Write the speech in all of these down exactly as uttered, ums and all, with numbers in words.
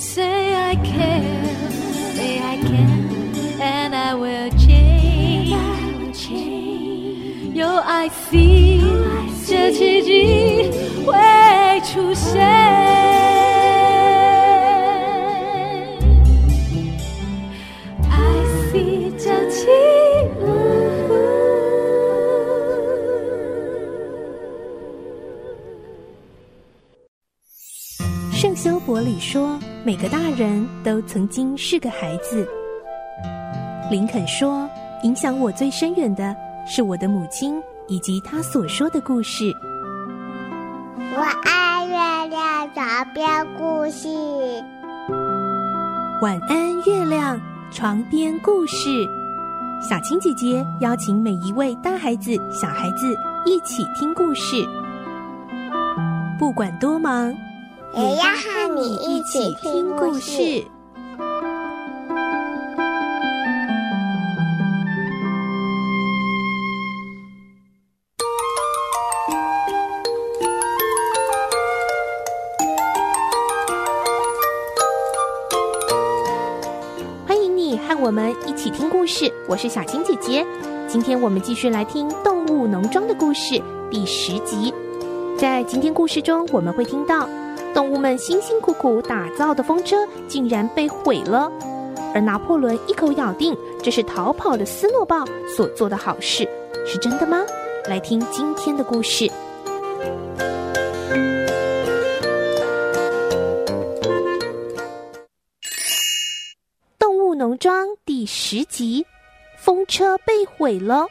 Say I can, say I can, and I will change.有爱 feel 这奇迹会出现。I see 这奇圣修伯里说，每个大人都曾经是个孩子。林肯说，影响我最深远的是我的母亲以及她所说的故事。 我爱月亮床边故事。 晚安，月亮床边故事。小青姐姐邀请每一位大孩子、小孩子一起听故事，不管多忙， 也要和你一起听故事。 欢迎你和我们一起听故事，我是小青姐姐。今天我们继续来听《动物农庄》的故事第十集。在今天故事中，我们会听到动物们辛辛苦苦打造的风车竟然被毁了，而拿破仑一口咬定这是逃跑的斯诺豹所做的好事，是真的吗？来听今天的故事。动物农庄第十集，风车被毁了。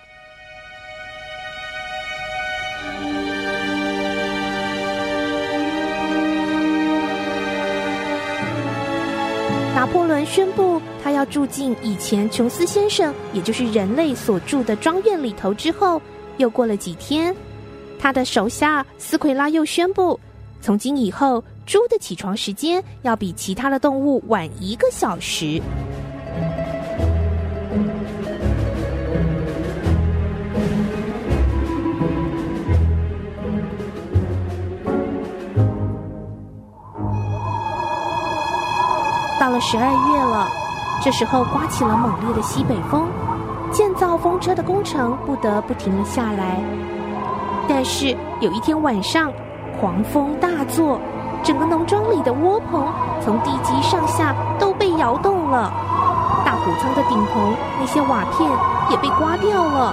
拿破仑宣布他要住进以前琼斯先生，也就是人类所住的庄园里头之后，又过了几天，他的手下斯奎拉又宣布，从今以后猪的起床时间要比其他的动物晚一个小时。到了十二月了，这时候刮起了猛烈的西北风，建造风车的工程不得不停了下来。但是有一天晚上，狂风大作，整个农庄里的窝棚从地基上下都被摇动了，大谷仓的顶棚那些瓦片也被刮掉了。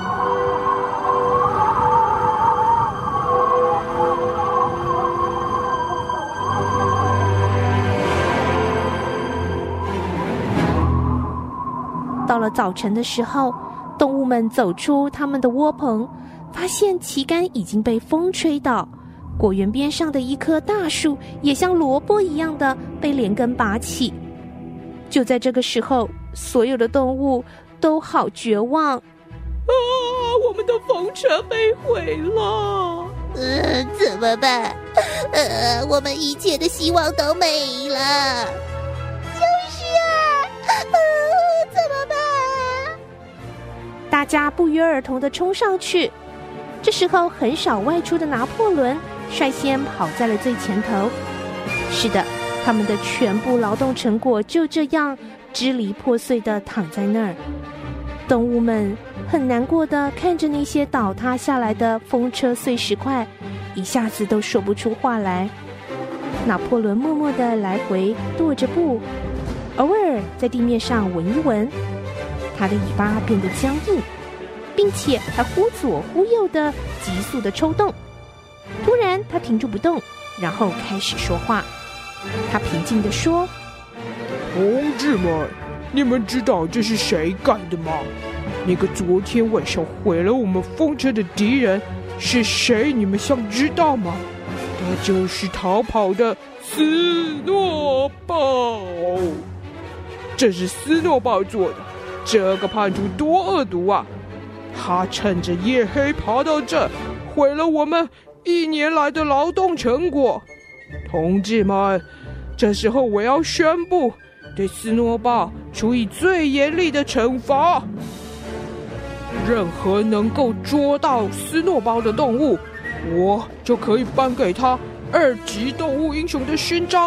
到了早晨的时候，动物们走出他们的窝棚，发现旗杆已经被风吹倒，果园边上的一棵大树也像萝卜一样的被连根拔起。就在这个时候，所有的动物都好绝望啊！我们的风车被毁了， 呃，怎么办？呃，我们一切的希望都没了。 就是啊，呃，怎么办？ 大家不约而同地冲上去。这时候很少外出的拿破仑率先跑在了最前头。是的，他们的全部劳动成果就这样支离破碎地躺在那儿。动物们很难过地看着那些倒塌下来的风车碎石块，一下子都说不出话来。拿破仑默默地来回踱着步，偶尔在地面上闻一闻，他的尾巴变得僵硬，并且还忽左忽右的急速的抽动。突然他停住不动，然后开始说话。他平静地说： 同志们，你们知道这是谁干的吗？那个昨天晚上毁了我们风车的敌人是谁？你们想知道吗？他就是逃跑的斯诺豹。这是斯诺豹做的，这个叛徒多恶毒啊！他趁着夜黑爬到这，毁了我们一年来的劳动成果。同志们，这时候我要宣布，对斯诺豹处以最严厉的惩罚。任何能够捉到斯诺豹的动物，我就可以颁给他二级动物英雄的勋章，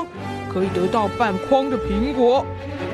可以得到半筐的苹果。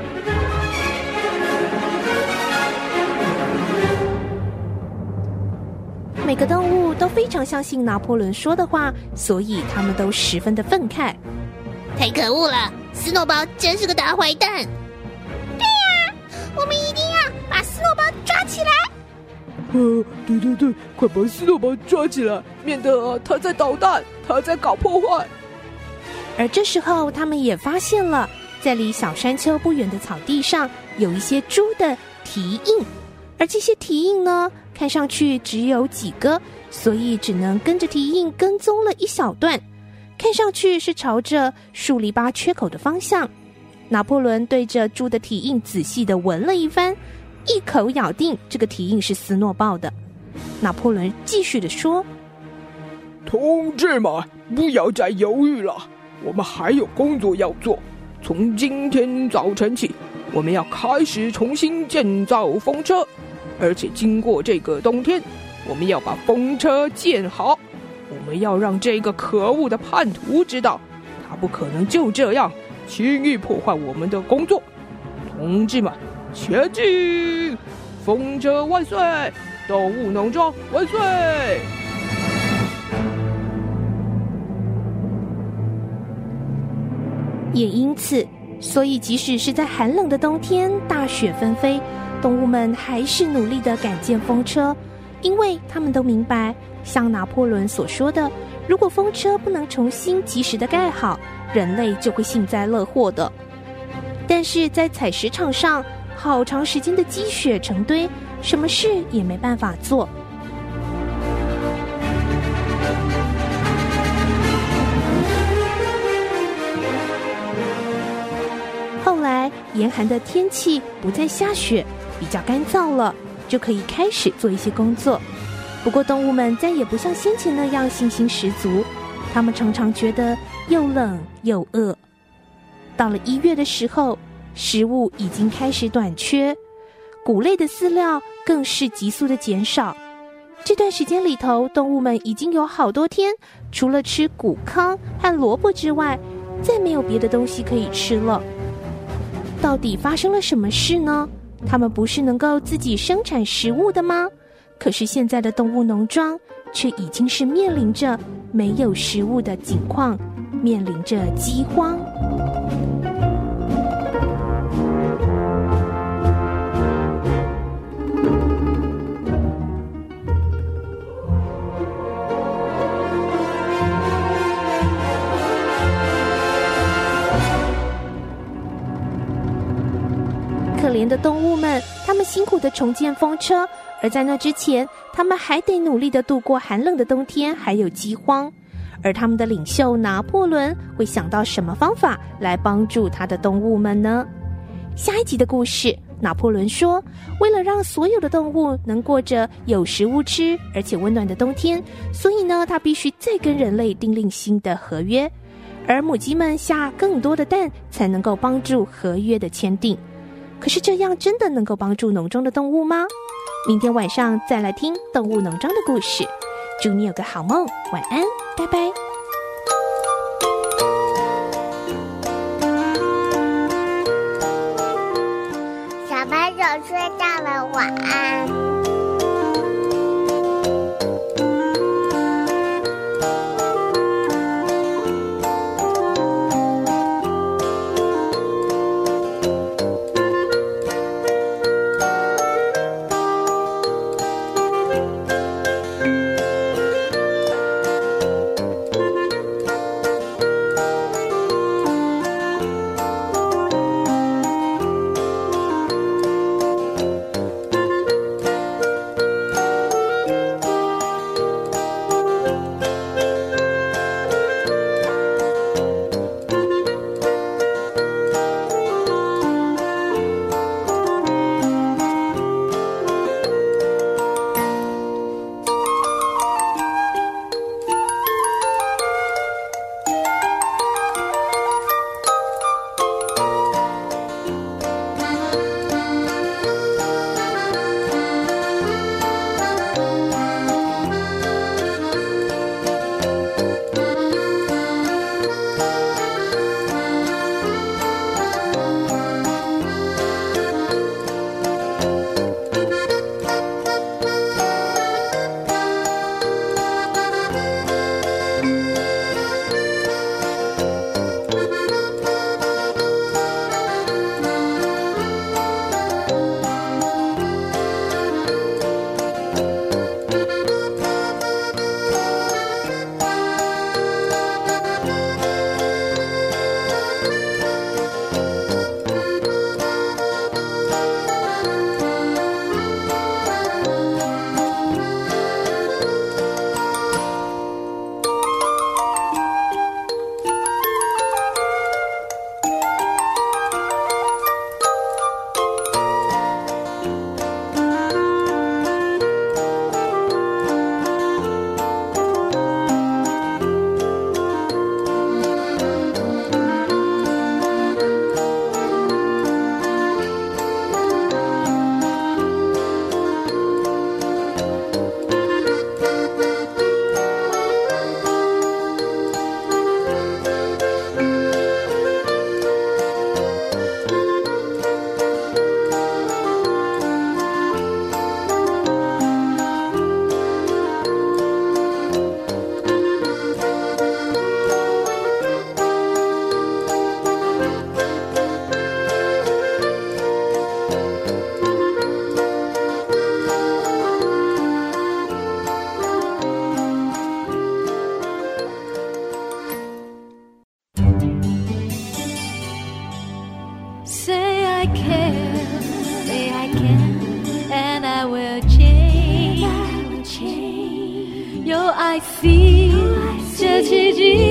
每个动物都非常相信拿破仑说的话，所以他们都十分的愤慨。 太可恶了，斯诺包真是个大坏蛋！ 对呀，我们一定要把斯诺包抓起来。 呃，对对对，快把斯诺包抓起来，免得他在捣蛋，他在搞破坏。 而这时候，他们也发现了，在离小山丘不远的草地上，有一些猪的蹄印，而这些蹄印呢，看上去只有几个，所以只能跟着蹄印跟踪了一小段，看上去是朝着树篱笆缺口的方向。拿破仑对着猪的蹄印仔细地闻了一番，一口咬定这个蹄印是斯诺豹的。拿破仑继续地说： 同志们，不要再犹豫了，我们还有工作要做。从今天早晨起，我们要开始重新建造风车，而且经过这个冬天，我们要把风车建好。我们要让这个可恶的叛徒知道，他不可能就这样轻易破坏我们的工作。同志们，前进！风车万岁！动物农庄万岁！ 也因此，所以即使是在寒冷的冬天，大雪纷飞，动物们还是努力地赶建风车，因为他们都明白，像拿破仑所说的，如果风车不能重新及时地盖好，人类就会幸灾乐祸的。但是在采石场上，好长时间的积雪成堆，什么事也没办法做。后来严寒的天气不再下雪，比较干燥了，就可以开始做一些工作。不过动物们再也不像先前那样信心十足，他们常常觉得又冷又饿。到了一月的时候，食物已经开始短缺，谷类的饲料更是急速的减少。这段时间里头，动物们已经有好多天除了吃谷糠和萝卜之外，再没有别的东西可以吃了。到底发生了什么事呢？他们不是能够自己生产食物的吗？可是现在的动物农庄却已经是面临着没有食物的境况，面临着饥荒。可怜的动物们，他们辛苦地重建风车，而在那之前，他们还得努力地度过寒冷的冬天，还有饥荒。而他们的领袖拿破仑会想到什么方法来帮助他的动物们呢？下一集的故事，拿破仑说，为了让所有的动物能过着有食物吃而且温暖的冬天，所以呢，他必须再跟人类订立新的合约，而母鸡们下更多的蛋，才能够帮助合约的签订。可是这样真的能够帮助农庄的动物吗？明天晚上再来听动物农庄的故事。祝你有个好梦，晚安，拜拜。 小朋友睡觉了，晚安。 I see，这奇迹